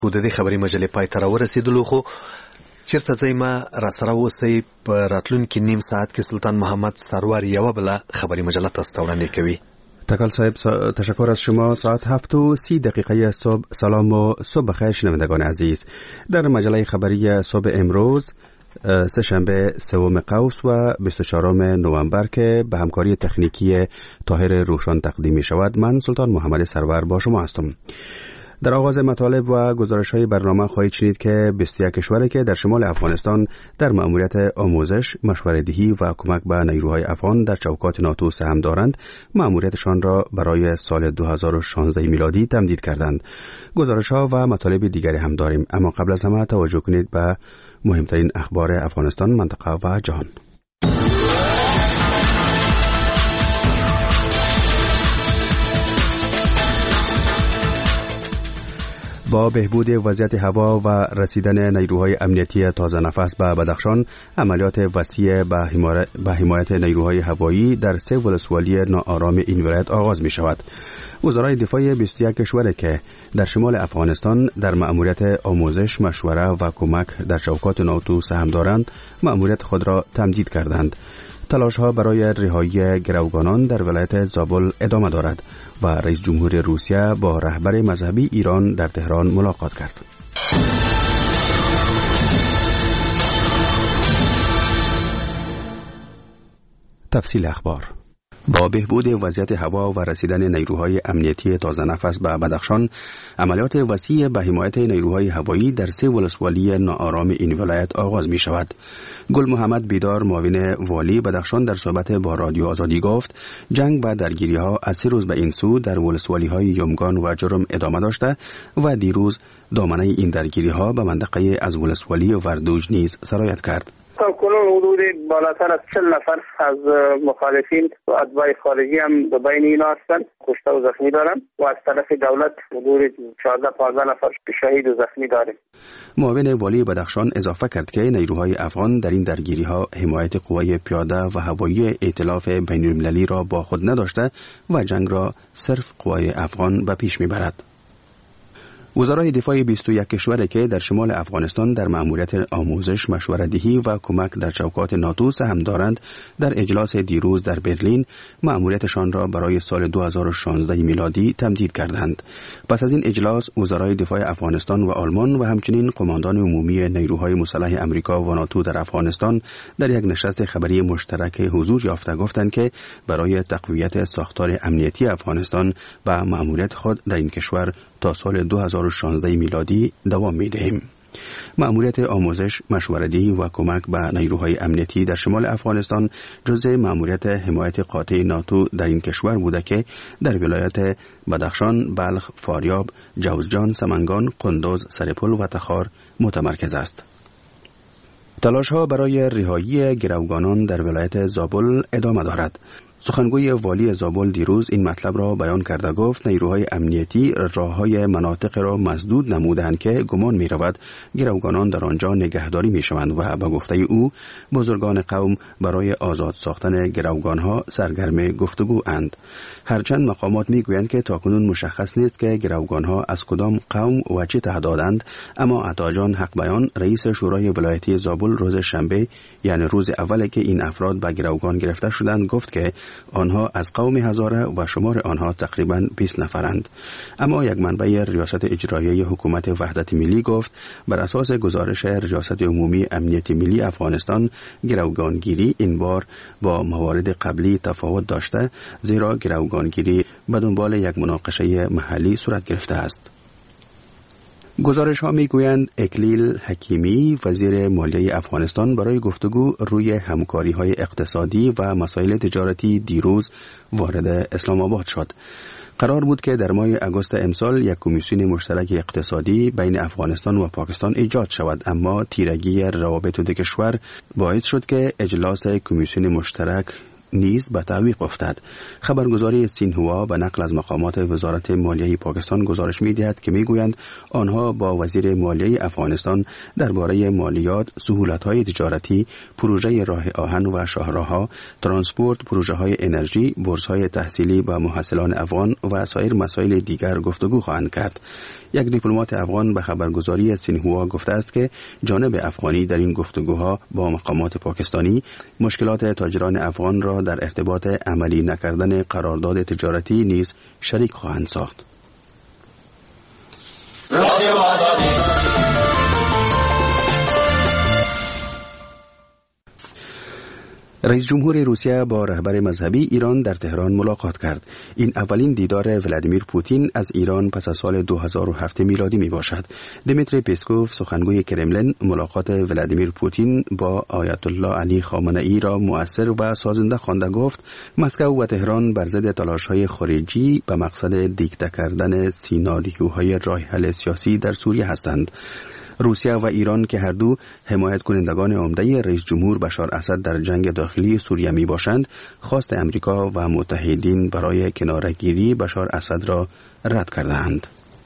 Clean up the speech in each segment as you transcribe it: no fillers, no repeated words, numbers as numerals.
د دې خبري مجلې پای ته ورسېدلو، خو چیرته ځای ما را سره اوسئ. په راتلونکي نیم ساعت کې سلطان محمد سرور یوه بله خبری مجله تاسو ته وړاندې کوي. تکل صاحب تشکر از شما. ساعت 7:30 صبح. سلام و صبح بخیر شنوندگان عزیز. در مجله خبری صبح امروز سه‌شنبه 3 قوس و 24 نوامبر که به همکاری تکنیکی طاهر روشن تقدیم می شود، من سلطان محمد سرور با شما هستم. در آغاز مطالب و گزارش‌های برنامه خواهید شنید که 21 کشوری که در شمال افغانستان در مأموریت آموزش، مشوره‌دهی و کمک به نیروهای افغان در چوکات ناتو سهم دارند، مأموریتشان را برای سال 2016 میلادی تمدید کردند. گزارش‌ها و مطالب دیگری هم داریم، اما قبل از همه توجه کنید به مهمترین اخبار افغانستان، منطقه و جهان. با بهبود وضعیت هوا و رسیدن نیروهای امنیتی تازه نفس به بدخشان، عملیات وسیع به حمایت نیروهای هوایی در 3 ولسوالی ناآرام این ولایت آغاز می شود. وزرای دفاع 21 کشوری که در شمال افغانستان در مأموریت آموزش، مشوره و کمک در چوکات ناتو سهم دارند، مأموریت خود را تمدید کردند. تلاش‌ها برای رهایی گروگانان در ولایت زابل ادامه دارد و رئیس جمهور روسیه با رهبر مذهبی ایران در تهران ملاقات کرد. تفصیل اخبار. با بهبود وضعیت هوا و رسیدن نیروهای امنیتی تازه نفس به بدخشان، عملیات وسیع به حمایت نیروهای هوایی در 3 ولسوالی ناآرام این ولایت آغاز می شود. گل محمد بیدار، معاون والی بدخشان، در صحبت با رادیو آزادی گفت جنگ و درگیری ها از 3 روز به این سو در ولسوالی های یمگان و جرم ادامه داشته و دیروز دامنه این درگیری ها به منطقه از ولسوالی وردوج نیز سرایت کرد. کنون حدود بالاتر از 40 نفر از مخالفین و اتباع خارجی هم به بین اینا هستند، کشته و زخمی دارن و از طرف دولت حدود 14-15 نفر شهید و زخمی داریم. معاون والی بدخشان اضافه کرد که نیروهای افغان در این درگیری ها حمایت قوای پیاده و هوایی ائتلاف بین المللی را با خود نداشته و جنگ را صرف قوای افغان به پیش میبرد. وزرای دفاع 21 کشوری که در شمال افغانستان در مأموریت آموزش، مشوره‌دهی و کمک در چوکات ناتو سهم دارند، در اجلاس دیروز در برلین مأموریتشان را برای سال 2016 میلادی تمدید کردند. پس از این اجلاس، وزرای دفاع افغانستان و آلمان و همچنین قماندان عمومی نیروهای مسلح امریکا و ناتو در افغانستان در یک نشست خبری مشترک حضور یافته گفتند که برای تقویت ساختار امنیتی افغانستان و مأموریت خود در این کشور تا سال 2016 میلادی دوام می‌دهیم. مأموریت آموزش، مشوره‌دهی و کمک به نیروهای امنیتی در شمال افغانستان جزء مأموریت حمایت قاطع ناتو در این کشور بوده که در ولایت بدخشان، بلخ، فاریاب، جوزجان، سمنگان، قندوز، سرپل و تخار متمرکز است. تلاش‌ها برای رهایی گروگانان در ولایت زابل ادامه دارد. سخنگوی والی زابل دیروز این مطلب را بیان کرده گفت نیروهای امنیتی راه‌های مناطق را مسدود نمودند که گمان می‌رود گروگانان در آنجا نگهداری می‌شوند و به گفته او بزرگان قوم برای آزاد ساختن گروگان‌ها سرگرم گفتگو اند. هرچند مقامات می‌گویند که تاکنون مشخص نیست که گروگان‌ها از کدام قوم و چه تعدادند، اما عطاجان حق بیان، رئیس شورای ولایتی زابل، روز شنبه یعنی روز اولی که این افراد به گروگان گرفته شدند گفت که آنها از قوم هزاره و شمار آنها تقریباً 20 نفرند. اما یک منبع ریاست اجرایی حکومت وحدت ملی گفت بر اساس گزارش ریاست عمومی امنیت ملی افغانستان گروگانگیری این بار با موارد قبلی تفاوت داشته، زیرا گروگانگیری به دنبال یک مناقشه محلی صورت گرفته است. گزارش ها می گویند اکلیل حکیمی وزیر مالیه افغانستان برای گفتگو روی همکاری های اقتصادی و مسائل تجارتی دیروز وارد اسلام آباد شد. قرار بود که در ماه اگست امسال یک کمیسیون مشترک اقتصادی بین افغانستان و پاکستان ایجاد شود، اما تیرگی روابط دو کشور باعث شد که اجلاس کمیسیون مشترک نیز به تعویق افتاد. خبرگزاری سینهوا به نقل از مقامات وزارت مالیه پاکستان گزارش می‌دهد که می‌گویند آنها با وزیر مالیه افغانستان درباره مالیات، سهولت‌های تجارتی، پروژه راه آهن و شاهراه‌ها، ترانسپورت، پروژه‌های انرژی، بورس‌های تحصیلی با محصلان افغان و سایر مسائل دیگر گفتگو خواهند کرد. یک دیپلمات افغان به خبرگزاری سینهوا گفته است که جانب افغانی در این گفتگوها با مقامات پاکستانی مشکلات تاجران افغان را در ارتباط عملی نکردن قرارداد تجارتی نیز شریک خواهند ساخت. رئیس جمهور روسیه با رهبر مذهبی ایران در تهران ملاقات کرد. این اولین دیدار ولادیمیر پوتین از ایران پس از سال 2007 میلادی می باشد. دیمیتری پیسکوف سخنگوی کرملین ملاقات ولادیمیر پوتین با آیت الله علی خامنه‌ای را مؤثر و سازنده خوانده گفت مسکو و تهران بر ضد تلاش‌های خارجی به مقصد دیکته کردن سیناریوهای راه حل سیاسی در سوریه هستند. روسیه و ایران که هر دو حمایت کنندگان عمده رئیس جمهور بشار اسد در جنگ داخلی سوریه می باشند، خواست امریکا و متحدین برای کناره‌گیری بشار اسد را رد کردند.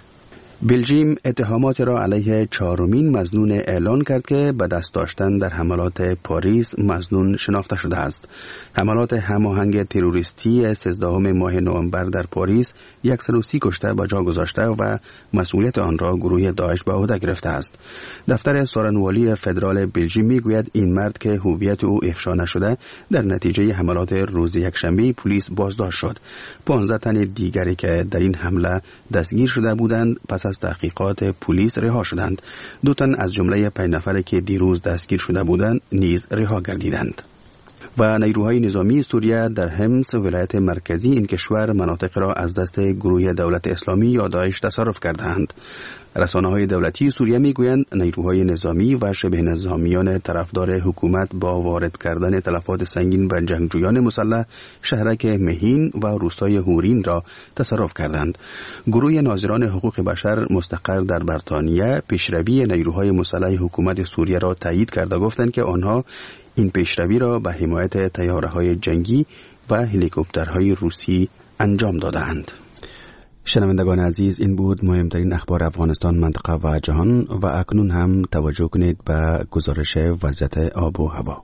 بلژیم اتهامات را علیه چهارمین مظنون اعلان کرد که به دست داشتن در حملات پاریس مظنون شناخته شده است. حملات هماهنگ تروریستی 13 ماه نوامبر در پاریس 130 کشته به جا گذاشته و مسئولیت آن را گروه داعش به عهده گرفته است. دفتر سارنوالی فدرال بلژیم میگوید این مرد که هویت او افشا نشده در نتیجه حملات روز یکشنبه پلیس بازداشت شد. 15 تن دیگری که در این حمله دستگیر شده بودند پس از تحقیقات پلیس رها شدند. 2 تن از جمله 5 نفر که دیروز دستگیر شده بودند نیز رها گردیدند. و نیروهای نظامی سوریه در حمص ولایت مرکزی این کشور مناطق را از دست گروه دولت اسلامی یا داعش تصرف کردند. رسانه‌های دولتی سوریه میگویند نیروهای نظامی و شبه نظامیان طرفدار حکومت با وارد کردن تلفات سنگین به جنگجویان مسلح شهرک مهین و روستای هورین را تصرف کردند. گروه ناظران حقوق بشر مستقر در بریتانیا پیشروی نیروهای مسلح حکومت سوریه را تایید کرده گفتند که آنها این پیشروی را به حمایت طیاره‌های جنگی و هلیکوپترهای روسی انجام دادند. شنوندگان عزیز، این بود مهمترین اخبار افغانستان، منطقه و جهان و اکنون هم توجه کنید به گزارش وضعیت آب و هوا.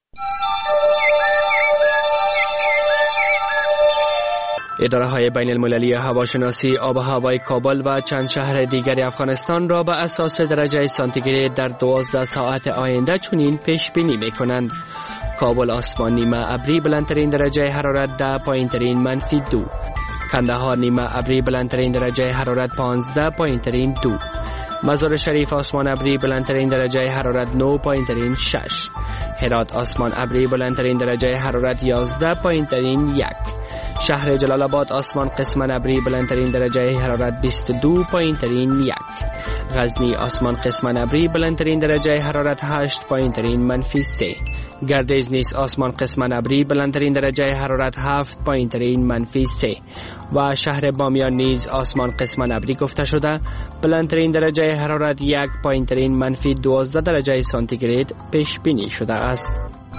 اداره‌های بین المللی هواشناسی آب و هوای کابل و چند شهر دیگر افغانستان را به اساس درجه سانتیگراد در 12 ساعت آینده چنین پیش بینی می‌کنند: کابل آسمان نیمه ابری بلندترین درجه حرارت 10، پایین‌ترین -2. کندهار نیمه ابری بلندترین درجه حرارت 15، پایین‌ترین 2. مزار شریف آسمان ابری بلندترین درجه حرارت 9، پایین‌ترین 6. هرات آسمان ابری بلندترین درجه حرارت 11، پایین‌ترین 1. شهر جلال آباد آسمان قسماً ابری بلندترین درجه حرارت 22، پایین‌ترین 1. غزنی آسمان قسماً ابری بلندترین درجه حرارت 8، پایین‌ترین -3. گردیز نیز آسمان قسماً ابری بلندترین درجه حرارت 7، پایین‌ترین -3. و شهر بامیان نیز آسمان قسماً ابری گفته شده بلندترین درجه حرارت 1، پایین‌ترین -12 درجه سانتیگراد پیش بینی شده است.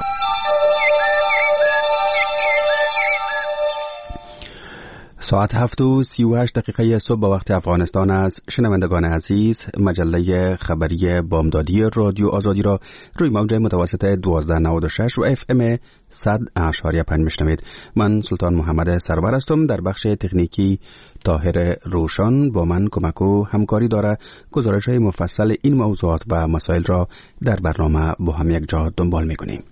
ساعت 7:38 صبح به وقت افغانستان است. شنوندگان عزیز، مجله خبری بامدادی رادیو آزادی را روی موج متوسط 1296 و FM 100.5 میشنوید. من سلطان محمد سرور هستم. در بخش تکنیکی طاهر روشن با من کمک و همکاری داره. گزارش های مفصل این موضوعات و مسائل را در برنامه با هم یک جا دنبال میکنیم.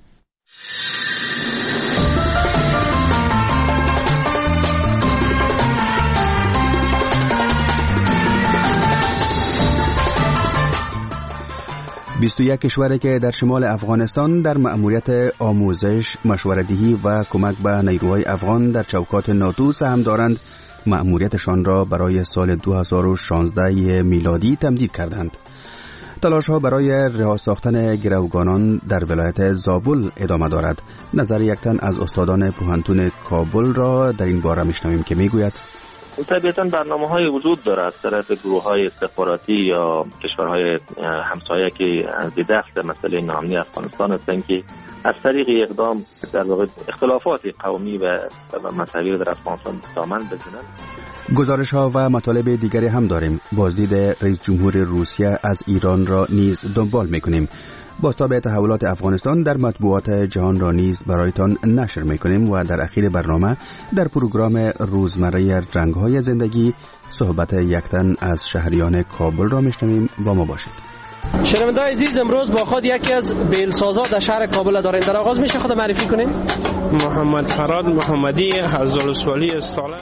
21 کشوری که در شمال افغانستان در مأموریت آموزش، مشوره‌دهی و کمک به نیروهای افغان در چوکات ناتو سهم دارند، مأموریتشان را برای سال 2016 میلادی تمدید کردند. تلاش‌ها برای رها ساختن گروگانان در ولایت زابل ادامه دارد. نظر یک تن از استادان پوهنتون کابل را در این باره میشنویم که میگوید: طبیعتاً برنامه‌های وجود داره از طرف گروه‌های استخباراتی یا کشورهای همسایه که به دست مسئله ناامنی افغانستان هستند که از طریق اقدام در واقع اختلافات قومی و مذهبی در افغانستان دامن بزنند. گزارش‌ها و مطالب دیگری هم داریم. بازدید رئیس جمهور روسیه از ایران را نیز دنبال می‌کنیم. بازتاب تحولات افغانستان در مطبوعات جهان را نیز برایتان نشر می‌کنیم و در اخیر برنامه در پروگرام روزمره رنگ‌های زندگی صحبت یک تن از شهریان کابل را می‌شنویم. با ما باشید. شنونده‌های عزیز، امروز با خود یکی از بیلسازا در شهر کابل داریم. در آغاز میشه خود معرفی کنین؟ محمد فراد محمدی از ولسوالی استالر.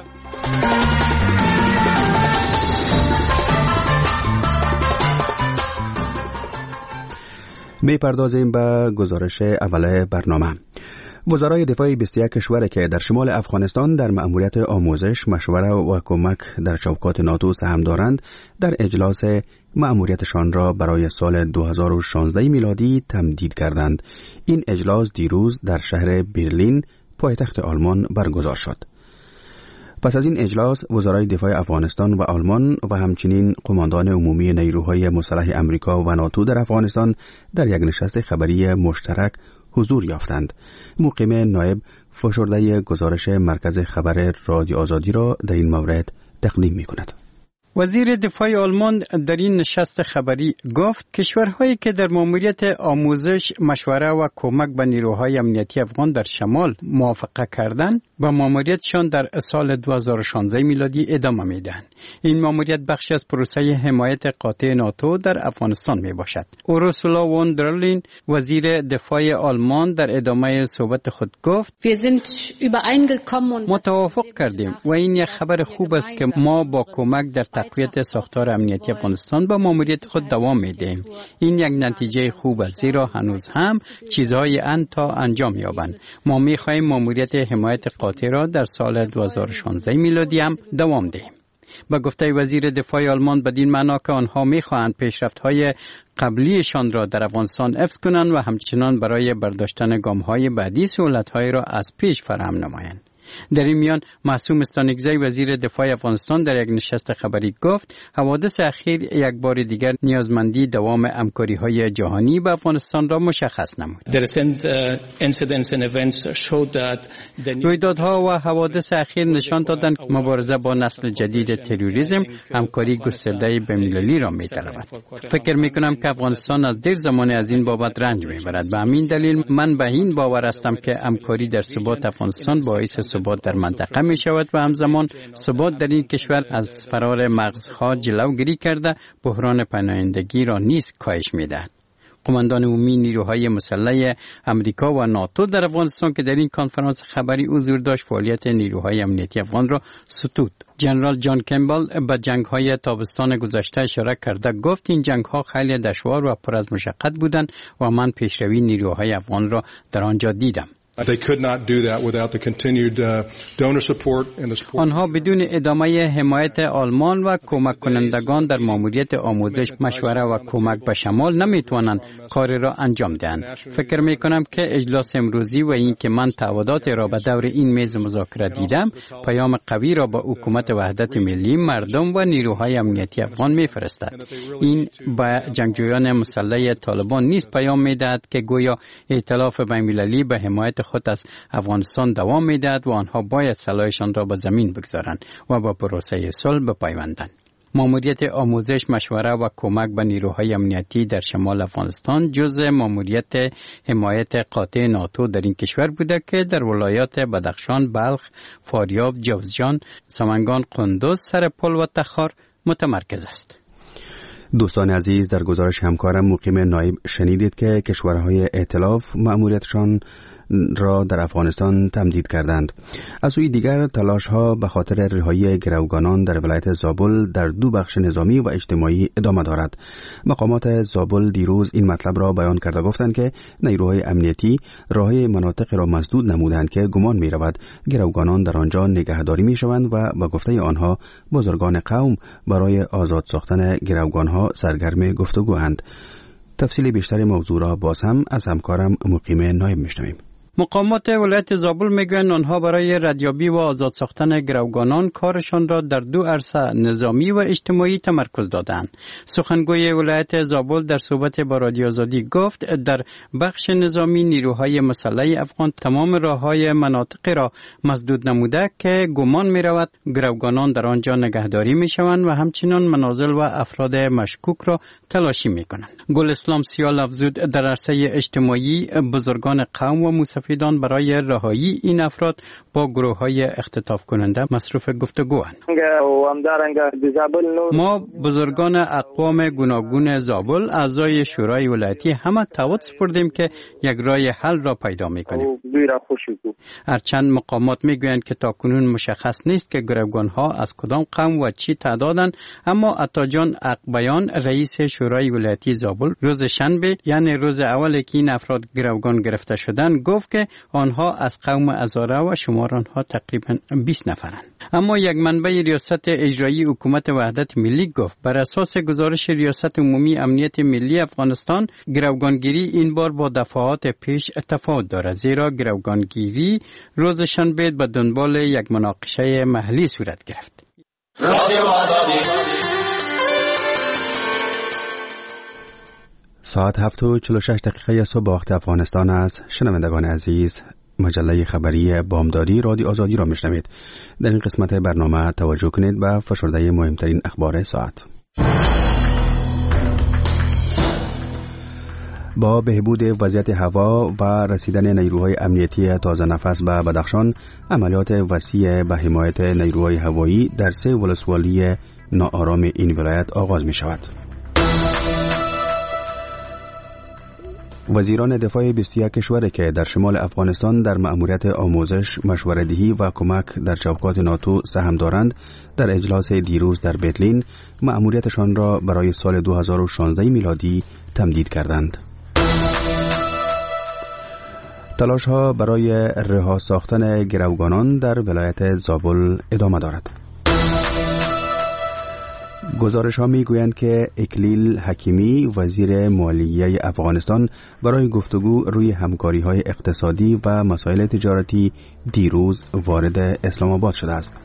می‌پردازیم به گزارش اول برنامه. وزرای دفاع 21 کشور که در شمال افغانستان در مأموریت آموزش، مشوره و کمک در چوکات ناتو سهم دارند، در اجلاس مأموریتشان را برای سال 2016 میلادی تمدید کردند. این اجلاس دیروز در شهر برلین، پایتخت آلمان برگزار شد. پس از این اجلاس وزرای دفاع افغانستان و آلمان و همچنین قماندان عمومی نیروهای مسلح امریکا و ناتو در افغانستان در یک نشست خبری مشترک حضور یافتند. مقیم نایب فشرده گزارش مرکز خبر رادیو آزادی را در این مورد تقدیم می‌کند. وزیر دفاع آلمان در این نشست خبری گفت کشورهایی که در مأموریت آموزش، مشوره و کمک به نیروهای امنیتی افغان در شمال موافقه کردند و مأموریتشان در سال 2016 میلادی ادامه میدهند. این مأموریت بخشی از پروسه حمایت قاطع ناتو در افغانستان می باشد. اورسولا وون در لین، وزیر دفاع آلمان، در ادامه صحبت خود گفت ما توافق کردیم و این یک خبر خوب است که ما با کمک در تقویت ساختار امنیتی افغانستان با مأموریت خود دوام میدهیم. این یک نتیجه خوب است، زیرا هنوز هم چیزهای تا انجام یابند. ما میخواهیم مأموریت حمایت قاطع را در سال 2016 میلادی هم دوام دهیم. با گفته وزیر دفاع آلمان بدین معنا که آنها میخواهند پیشرفت‌های قبلیشان را در افغانستان حفظ کنند و همچنان برای برداشتن گام‌های بعدی سهولت‌های را از پیش فراهم نمایند. در این میان معصوم استانکزی وزیر دفاع افغانستان در یک نشست خبری گفت حوادث اخیر یک بار دیگر نیازمندی دوام همکاری‌های جهانی با افغانستان را مشخص نمود. رویدادها و حوادث اخیر نشان دادند مبارزه با نسل جدید تروریسم همکاری گسترده بین‌المللی را می‌طلبد. فکر می‌کنم که افغانستان از دیر زمان از این بابت رنج می‌برد. به همین دلیل من به این باور هستم که همکاری در ثبات افغانستان باعث ثبات در منطقه می شود و همزمان ثبات در این کشور از فرار مغزها جلوگیری کرده بحران پناهندگی را نیز کاهش می دهد. قماندان عمومی نیروهای مسلح امریکا و ناتو در افغانستان که در این کنفرانس خبری حضور داشت فعالیت نیروهای امنیتی افغان را ستود. جنرال جان کمبل به جنگ‌های تابستان گذشته اشاره کرده گفت این جنگ‌ها خیلی دشوار و پر از مشقت بودند و من پیشروی نیروهای افغان را در آنجا دیدم. آنها بدون ادامه حمایت آلمان و کمک کنندگان در مأموریت آموزش، مشوره و کمک به شمال نمیتوانند کار را انجام دهند. فکر میکنم که اجلاس امروزی و این که من تعهدات را به دور این میز مذاکره دیدم پیام قوی را به حکومت وحدت ملی، مردم و نیروهای امنیتی افغان میفرستد. این به جنگجویان مسلح طالبان نیز پیام میدهد که گویا ائتلاف بین‌المللی به حمایت خود از افغانستان دوام میدهد و آنها باید سلاحشان را به زمین بگذارند و با پروسه صلح بپیوندند. مأموریت آموزش، مشوره و کمک به نیروهای امنیتی در شمال افغانستان جزء مأموریت حمایت قاطع ناتو در این کشور بوده که در ولایات بدخشان، بلخ، فاریاب، جوزجان، سمنگان، قندوز، سرپل و تخار متمرکز است. دوستان عزیز، در گزارش همکارم مقیم نایب شنیدید که کشورهای ائتلاف مأموریتشان را در افغانستان تمدید کردند. از سوی دیگر تلاش‌ها به خاطر رهایی گروگانان در ولایت زابل در دو بخش نظامی و اجتماعی ادامه دارد. مقامات زابل دیروز این مطلب را بیان کرده گفتند که نیروهای امنیتی راههای مناطق را مسدود نمودند که گمان می‌رود گروگانان در آنجا نگهداری می‌شوند و با گفته آنها بزرگان قوم برای آزاد ساختن گروگانها سرگرم گفتگواند. تفصیل بیشتر موضوع را باز هم از همکارم مقیم نایب می‌شنویم. مقامات ولایت زابل میگویند آنها برای ردیابی و آزاد ساختن گروگانان کارشان را در 2 عرصه نظامی و اجتماعی تمرکز دادند. سخنگوی ولایت زابل در صحبت با رادیو آزادی گفت در بخش نظامی نیروهای مسلح افغان تمام راههای مناطق را مسدود نموده که گمان می رود گروگانان در آنجا نگهداری می شوند و همچنان منازل و افراد مشکوک را تلاشی می کنند. گل اسلام سیال افزود در عرصه اجتماعی بزرگان قوم و مسافیدان برای رهایی این افراد با گروه‌های اختطاف کننده مصروف گفتگوند. ما بزرگان اقوام گوناگون زابل اعضای شورای ولایتی همه تعهد سپردیم که یک راه حل را پیدا می‌کنیم. هرچند مقامات میگویند که تاکنون مشخص نیست که گروگان‌ها از کدام قوم و چی تعدادند، اما عطاجان اقبیان رئیس شورای ولایتی زابل روز شنبه یعنی روز اولی که این افراد گروگان گرفته شدند گفت که آنها از قوم هزاره و شمار آنها تقریبا 20 نفرند. اما یک منبع ریاست اجرایی حکومت وحدت ملی گفت بر اساس گزارش ریاست عمومی امنیت ملی افغانستان گروگانگیری این بار با دفعات پیش تفاوت دارد، زیرا گروگانگیری روز شنبه به دنبال یک مناقشه محلی صورت گرفت. ساعت 7:46 صبح وقت افغانستان است. شنوندگان عزیز، مجله خبری بامدادی رادیو آزادی را میشنوید. در این قسمت برنامه توجه کنید به فشرده مهمترین اخبار ساعت. با بهبود وضعیت هوا و رسیدن نیروهای امنیتی تازه نفس به بدخشان، عملیات وسیع به حمایت نیروهای هوایی در 3 ولسوالی ناآرام این ولایت آغاز می شود. وزیران دفاع 21 کشور که در شمال افغانستان در مأموریت آموزش، مشوره‌دهی و کمک در چوکات ناتو سهم دارند، در اجلاس دیروز در برلین مأموریتشان را برای سال 2016 میلادی تمدید کردند. تلاش‌ها برای رها ساختن گروگانان در ولایت زابل ادامه دارد. گزارش‌ها می‌گویند که اکلیل حکیمی وزیر مالیه افغانستان برای گفتگو روی همکاری‌های اقتصادی و مسائل تجارتی دیروز وارد اسلام آباد شده است.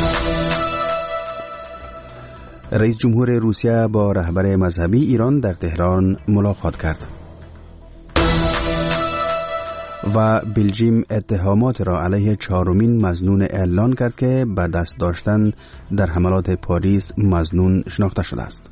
رئیس جمهور روسیه با رهبر مذهبی ایران در تهران ملاقات کرد. و بلژیم اتهامات را علیه 4مین مظنون اعلان کرد که به دست داشتن در حملات پاریس مظنون شناخته شده است.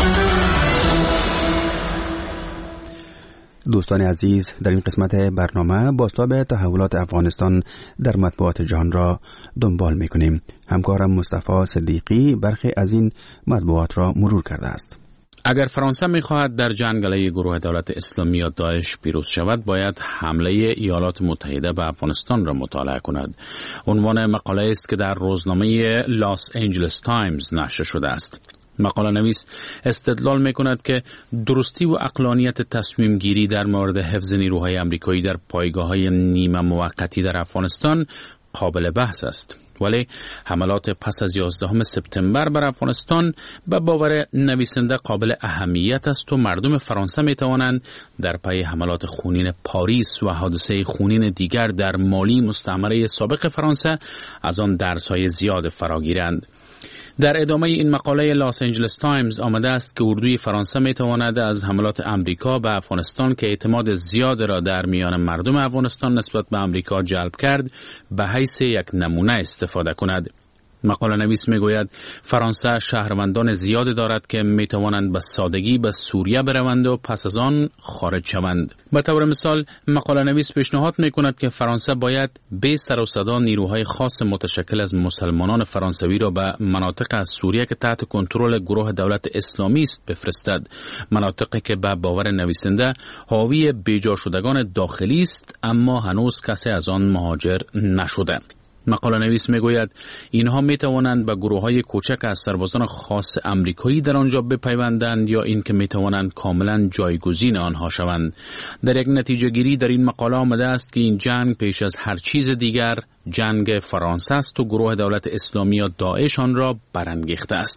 دوستان عزیز، در این قسمت برنامه بازتاب تحولات افغانستان در مطبوعات جهان را دنبال می‌کنیم. همکارم مصطفی صدیقی برخی از این مطبوعات را مرور کرده است. اگر فرانسه می‌خواهد در جنگ علیه گروه دولت اسلامی یا داعش پیروز شود، باید حمله ایالات متحده به افغانستان را مطالعه کند. عنوان مقاله است که در روزنامه لاس انجلس تایمز نشر شده است. مقاله نویس استدلال می‌کند که درستی و عقلانیت تصمیم گیری در مورد حفظ نیروهای آمریکایی در پایگاه‌های نیمه موقتی در افغانستان قابل بحث است. ولی حملات پس از 11 سپتامبر بر افغانستان به باور نویسنده قابل اهمیت است و مردم فرانسه می توانند در پی حملات خونین پاریس و حادثه خونین دیگر در مالی مستعمره سابق فرانسه از آن درس‌های زیاد فراگیرند. در ادامه این مقاله لاس انجلس تایمز آمده است که اردوی فرانسه می تواند از حملات امریکا به افغانستان که اعتماد زیاد را در میان مردم افغانستان نسبت به امریکا جلب کرد به حیث یک نمونه استفاده کند. مقاله نویس می گوید فرانسه شهروندان زیاد دارد که می توانند به سادگی به سوریه بروند و پس از آن خارج شوند. به طور مثال مقاله نویس پیشنهاد می کند که فرانسه باید بی سر و صدا نیروهای خاص متشکل از مسلمانان فرانسوی را به مناطق از سوریه که تحت کنترل گروه دولت اسلامی است بفرستد. مناطقی که به باور نویسنده حاوی بیجا شدگان داخلی است اما هنوز کسی از آن مهاجر نشده. مقاله نویس می گوید اینها می توانند به گروه های کوچک از سربازان خاص امریکایی در آنجا بپیوندند یا اینکه می توانند کاملا جایگزین آنها شوند. در یک نتیجه گیری در این مقاله آمده است که این جنگ پیش از هر چیز دیگر جنگ فرانسه است و گروه دولت اسلامی یا داعش آن را برانگیخته است.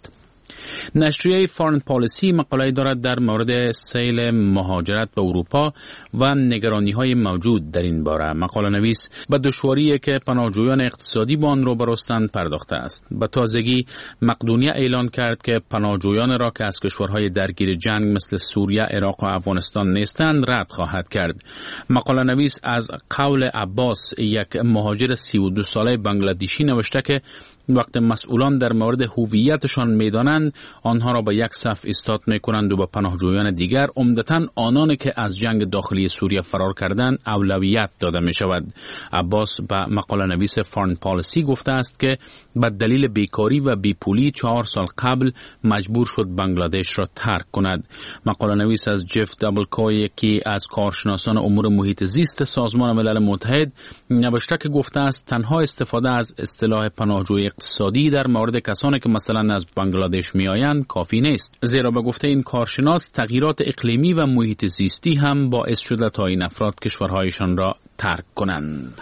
نشریه فارن پالیسی مقاله دارد در مورد سیل مهاجرت به اروپا و نگرانی‌های موجود در این باره. مقاله نویس به دشواری‌ای که پناهجویان اقتصادی با آن روبرو هستند پرداخته است. به تازگی مقدونیه اعلان کرد که پناهجویان را که از کشورهای درگیر جنگ مثل سوریه، عراق و افغانستان نیستند رد خواهد کرد. مقاله نویس از قول عباس، یک مهاجر 32 ساله بنگلادیشی نوشته که وقت مسئولان در مورد هویتشان میدانند آنها را به یک صف ایستاد میکنند و به پناهجویان دیگر، عمدتاً آنانی که از جنگ داخلی سوریه فرار کردند، اولویت داده می شود. عباس به مقاله نویس فارن پالیسی گفته است که به دلیل بیکاری و بیپولی 4 سال قبل مجبور شد بنگلادش را ترک کند. مقاله نویس از جف دابلکوی، یکی از کارشناسان امور محیط زیست سازمان ملل متحد، نوشته که گفته است تنها استفاده از اصطلاح پناهجوی اقتصادی در مورد کسانی که مثلا از بنگلادش میآیند کافی نیست، زیرا به گفته این کارشناس تغییرات اقلیمی و محیط زیستی هم باعث شده تا این افراد کشورهایشان را ترک کنند.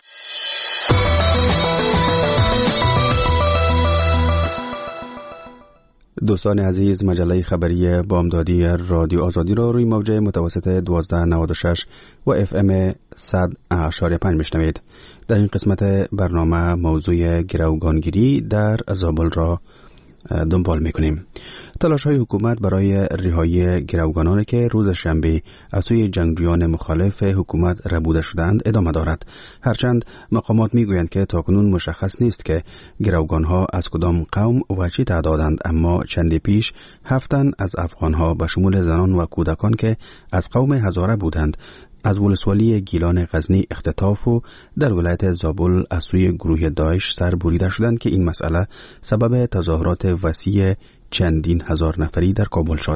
دوستان عزیز، مجله خبری بامدادی رادیو آزادی را روی موجه متوسط 1296 و FM 100.5 میشنوید. در این قسمت برنامه موضوع گروگانگیری در زابل را دنبال میکنیم. تلاش های حکومت برای رهایی گروگانانی که روز شنبه از سوی جنگجویان مخالف حکومت ربوده شدند ادامه دارد. هرچند مقامات میگویند که تاکنون مشخص نیست که گروگانها از کدام قوم و چه تعدادند، اما چندی پیش 7 تن از افغانها به شمول زنان و کودکان که از قوم هزاره بودند از ولسوالی گیلان غزنی اختطاف و در ولایت زابل از سوی گروه داعش سر بریده شدند که این مسئله سبب تظاهرات وسیع چندین هزار نفری در کابل شد.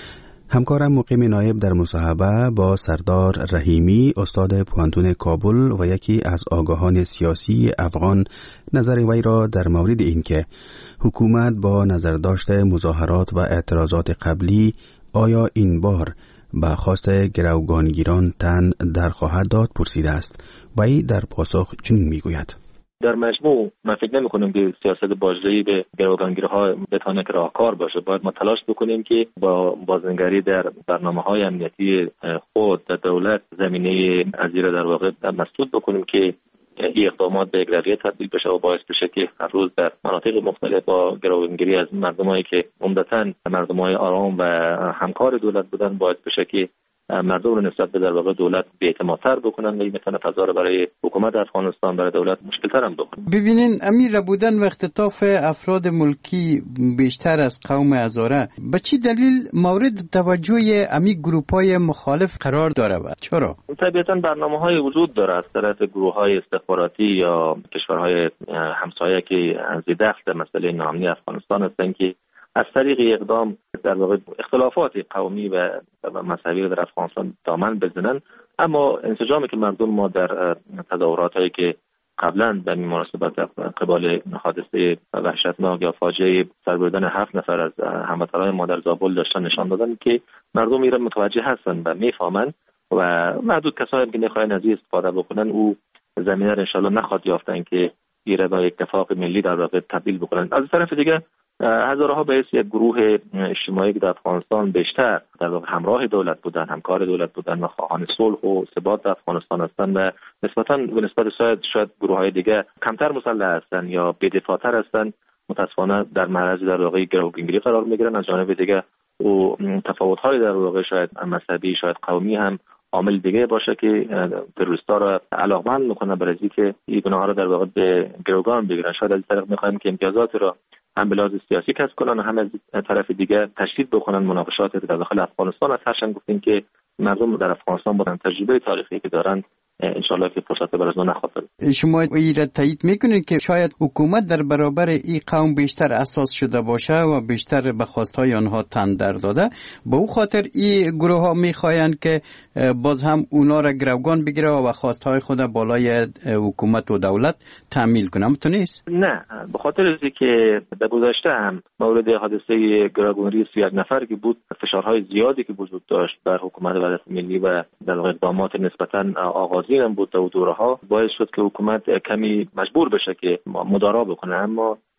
همکارم مقیم نایب در مصاحبه با سردار رحیمی، استاد پوهنتون کابل و یکی از آگاهان سیاسی افغان، نظر وی را در مورد اینکه حکومت با نظر داشته مظاهرات و اعتراضات قبلی آیا این بار به خواست گروگانگیران تن در خواهد داد پرسیده است. وی در پاسخ چنین میگوید: در مجموع من فکر نمی کنم که سیاست باجدهی به گروگانگیرها بتونه که راهکار باشه. باید ما تلاش بکنیم که با بازنگری در برنامه‌های امنیتی خود در دولت زمینه ازیر در واقع مسدود بکنیم که این اقدامات به اقلیت تبدیل بشه و باعث بشه که هر روز در مناطق مختلف با گروگانگیری از مردمایی که عمدتاً مردمای آرام و همکار دولت بودن باعث بشه که مردم رو نسبت به در واقع دولت بی‌اعتمادتر بکنن و این میتونه فضا رو برای حکومت افغانستان، برای دولت مشکل‌تر هم بکنه. ببینین امیر بودن و اختطاف افراد ملکی بیشتر از قوم هزاره به چی دلیل مورد توجه امی گروپ‌های مخالف قرار داره و چرا؟ طبیعتاً برنامه‌های وجود داره از طرف گروه‌های استخباراتی یا کشورهای همسایه که از دست مسئله نامنی افغانستان هستند که از طریق اقدام در واقع اختلافات قومی و مذهبی در افغانستان دامن بزنن. اما انسجامی که مردم ما در تظاهراتایی که قبلا به مناسبت قبال حادثه وحشتناک یا فاجعه سربردن 7 نفر از هموطنان ما در زابل داشتن نشان دادن که مردم ایران متوجه هستن و میفهمن و محدود کسایی که نخواهن از این استفاده بکنن او زمینه را انشالله نخواد یافتن که ایران با اتفاق ملی در واقع تبدیل بکنن. از طرف دیگه هزارها به اسم یک گروه اجتماعی که در افغانستان بیشتر در واقع همراه دولت بودن، همکار دولت بودن و خواهان صلح و ثبات در افغانستان هستند و نسبت شاید گروه‌های دیگه کمتر مسلح هستند یا بی‌دفاع‌تر هستند، متأسفانه در معرض در واقع گروگانگیری قرار می‌گیرن. از جانب دیگه و تفاوت‌های در واقع شاید مذهبی، شاید قومی هم عامل دیگه باشه که تروریست‌ها را علاقمند می‌کنه برای اینکه این گناه‌ها را در واقع به گروگان بگیرن. شاید از طریق می‌خوایم که امتیازات را هم به لحاظ سیاسی کسب کنن و هم از طرف دیگه تشدید بکنن مناقشات در داخل افغانستان. از هرچند گفتیم که مردم در افغانستان با تجربه تاریخی که دارن انشالله که فرصت بر از ما نخواهد بود. شما این را تایید میکنید که شاید حکومت در برابر این قوم بیشتر اساس شده باشه و بیشتر به خواستهای آنها تن در داده، به او خاطر این گروه ها میخواین که باز هم اونا را گروگان بگیره و خواستهای خود بالای حکومت و دولت تعمیل کنه. تو نیست؟ نه، به خاطر اینکه در گذشته هم مورد حادثه گروگانگیری 31 نفر که بود، فشارهای زیادی که وجود داشت بر حکومت وحدت ملی و در اقدامات نسبتا آغازین هم بود در دوره‌ها باعث شد که حکومت کمی مجبور بشه که مدارا بکنه. اما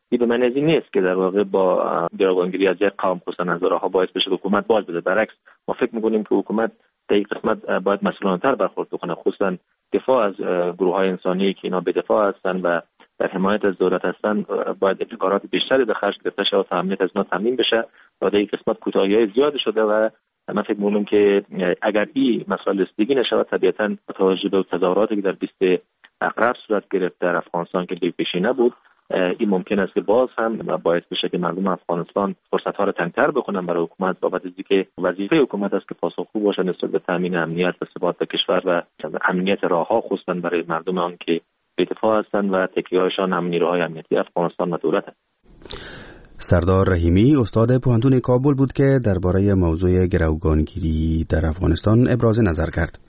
این به معنی از این نیست که در واقع با گروگانگیری از یک قوم خصوصا هزارها باعث بشه حکومت باج بده. برعکس ما فکر می‌کنیم که حکومت در این قسمت باید مسئولانه‌تر برخورد کنه، خصوصا دفاع از گروه‌های انسانی که اینا به دفاع هستن و در حمایت از دولت هستن باید ابتکارات بیشتری به خرج گرفته شود تا امنیت از اینا تامین بشه. و در این قسمت کوتاهی‌های زیاد شده و من فکر می‌کنم که اگر این مسائل رسیدگی نشود طبیعتاً با توجه به تظاهراتی که در 20 اقرب صورت گرفت در افغانستان که دیگه پیشی نبود، این ممکن است که باز هم باعث بشه که مردم افغانستان فرصت‌ها را تنگ‌تر بکنن برای حکومت بابت اینکه وظیفه حکومت است که پاسخگو باشه نسبت به تامین امنیت و ثبات کشور و امنیت راه‌ها خصوصا برای مردم آن که به دفاع هستند و تکیه‌هایشان هم نیروهای امنیتی افغانستان و دولت است. سردار رحیمی استاد پوهنتون کابل بود که درباره موضوع گروگانگیری در افغانستان ابراز نظر کرد.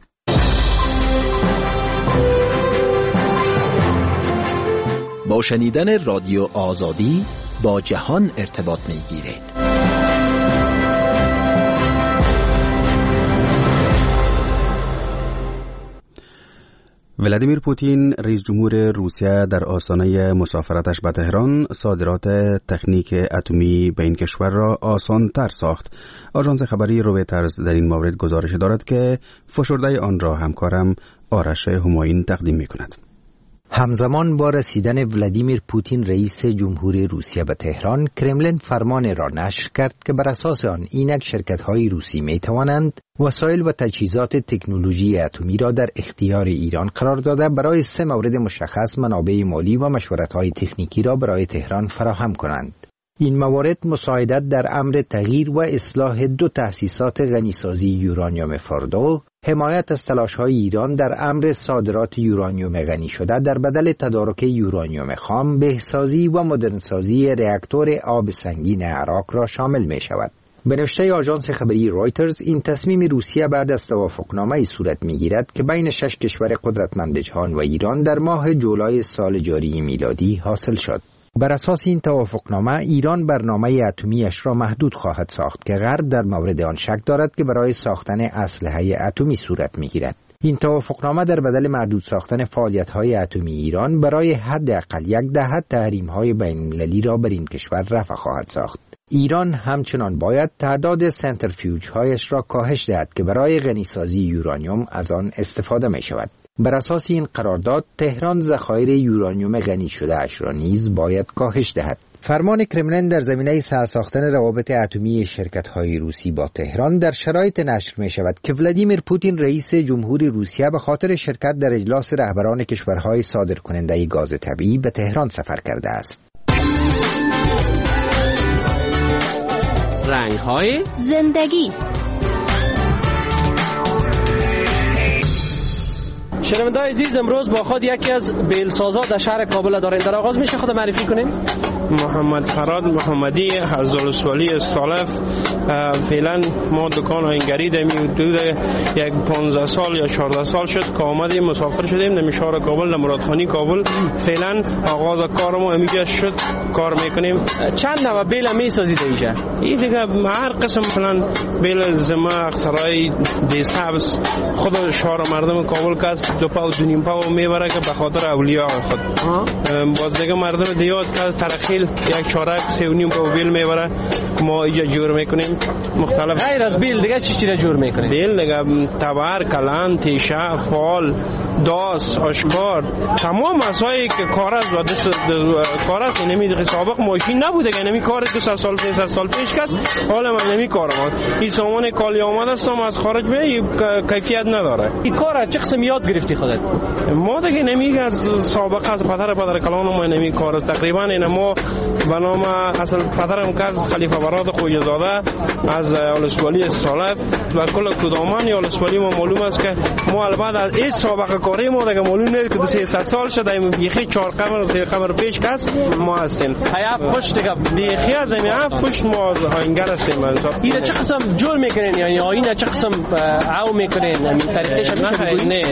با شنیدن رادیو آزادی با جهان ارتباط می‌گیرید. ولادیمیر پوتین رئیس جمهور روسیه در آستانه مسافرتش به تهران صادرات تکنیک اتمی به این کشور را آسان‌تر ساخت. آژانس خبری رویترز در این مورد گزارش دارد که فشرده آن را همکارم آرش همایون تقدیم می‌کند. همزمان با رسیدن ولادیمیر پوتین رئیس جمهور روسیه به تهران، کرملین فرمان را نشر کرد که بر اساس آن اینک شرکت‌های روسی می‌توانند وسایل و تجهیزات تکنولوژی اتمی را در اختیار ایران قرار داده برای 3 مورد مشخص منابع مالی و مشورت‌های تکنیکی را برای تهران فراهم کنند. این موارد مساعدت در امر تغییر و اصلاح 2 تأسیسات غنیسازی یورانیوم فاردو، حمایت از تلاش‌های ایران در امر صادرات یورانیوم غنی شده در بدل تدارک یورانیوم خام، بهسازی و مدرنسازی راکتور آب سنگین عراق را شامل می‌شود. به نوشته آژانس خبری رویترز، این تصمیم روسیه بعد از توافقنامه‌ای صورت می‌گیرد که بین 6 کشور قدرتمند جهان و ایران در ماه جولای سال جاری میلادی حاصل شد. بر اساس این توافقنامه، ایران برنامه اتمیش را محدود خواهد ساخت که غرب در مورد آن شک دارد که برای ساختن اسلحه اتمی صورت می‌گیرد. این توافقنامه در بدل محدود ساختن فعالیت‌های اتمی ایران برای حداقل 1 دهه تحریم‌های بین‌المللی را بر این کشور رفع خواهد ساخت. ایران همچنان باید تعداد سنترفیوژهایش را کاهش دهد که برای غنیسازی یورانیوم از آن استفاده می‌شود. بر اساس این قرارداد، تهران ذخایر یورانیوم غنی شده اش را نیز باید کاهش دهد. فرمان کرملین در زمینه سرساختن روابط اتمی شرکت‌های روسی با تهران در شرایط نشر می‌شود که ولادیمیر پوتین رئیس جمهور روسیه به خاطر شرکت در اجلاس رهبران کشورهای صادرکننده گاز طبیعی به تهران سفر کرده است. رنگ‌های زندگی. شنونده‌های عزیز، امروز با خود یکی از بیلسازا در شهر کابل داریم. در آغاز میشه خود معرفی کنیم؟ محمد فراد محمدی از ولسوالی استالف. فعلا ما دکان آینگری داریم. حدود یک 15 سال یا 14 سال شد که آمدیم مسافر شدیم در شهر کابل، در مرادخانی کابل. فعلا آغاز کار ما اینجا شد، کار میکنیم. چند نوع بیل میسازید اینجا؟ این دیگه هر قسم مثلا بیل زما اکثرای دی سبز خود شهر مردم کابل کس 2 پا و 2 نیم پا میبره که به خاطر اولیاء خود. باز دیگه مردم دیات که ترخیل 1 چارک 3 و نیم پا بیل میبره ما اینجا جور میکنیم. مختلف غیر از بیل دیگه چی را جور میکنیم؟ بیل دیگه تبر، کلان، تیشه، فال، داس، آشکار، تمام مسائلی که کار است و دست کار است. نمی سابق ماشین نبوده که نمی کار 200 سال 300 سال پیش کس حالا من نمی کارم. این سامان کالی آمده است از خارج به کیفیت نداره. این کار چه قسم یاد گرفتی خودت؟ ما دیگه نمی از سابقه از پدر کلان ما نمی کار است. تقریبا این ما به نام اصل پدرم که از خلیفه براد خوجزاده از ولسوالی استالف و کل کدامان یا ولسوالی ما معلوم است که ما البته از این سابقه کاری ما دیگه معلوم نیست که 300 سال شده این بیخی 4 قمر و 3 قمر پیش کس ما هستیم. هیاف پشت دیگه بیخی از این هیاف پشت ما از هنگر هستیم. این چه قسم جور میکنین؟ یعنی اینا چه قسم او میکنین؟ همین طریقش نه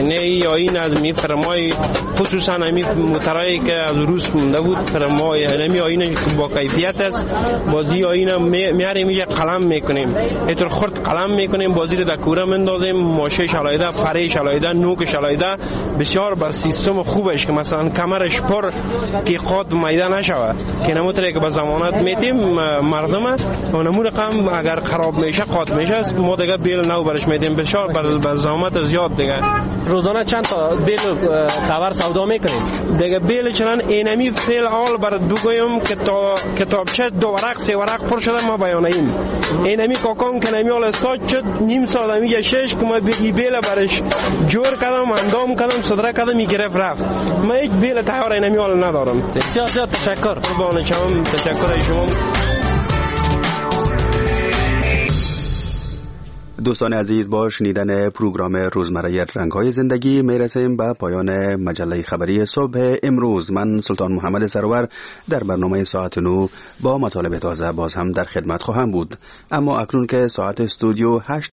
آیین از می فرمای خصوصا امی موترایی که از روس مونده بود فرمای امی آیین با کیفیت است بازی آیین میاریم یه قلم میکنیم اینطور خرد قلم میکنیم بازی رو در کوره مندازیم ماشه شلایده پره شلایده نوک شلایده بسیار با سیستم خوبش که مثلا کمرش پر که قاد میده نشوه که نموتره که به ضمانت میتیم مردم و نمو رقم اگر خراب میشه قاد میشه ما دیگه بیل نو برش میدیم بسیار به ضمانت زیاد دیگه. روزانه چند تا بیل کاور سودا میکنیم دیگه بیل چنان اینمی فعل اول بر دوگویم که تا کتابچه دو ورق سه ورق پر شده ما بیانیم اینمی کاکام که نمی اول استاد شد نیم سال نمی شش که ما بی بیل برش جور کردم اندام کردم صدره کردم گرفت رفت ما هیچ بیل تیار اینمی اول ندارم. بسیار تشکر. قربان شما تشکر شما. دوستان عزیز با شنیدن پروگرام روزمره رنگ‌های زندگی میرسیم به پایان مجله خبری صبح امروز. من سلطان محمد سرور در برنامه ساعت 9 با مطالب تازه باز هم در خدمت خواهم بود. اما اکنون که ساعت استودیو 8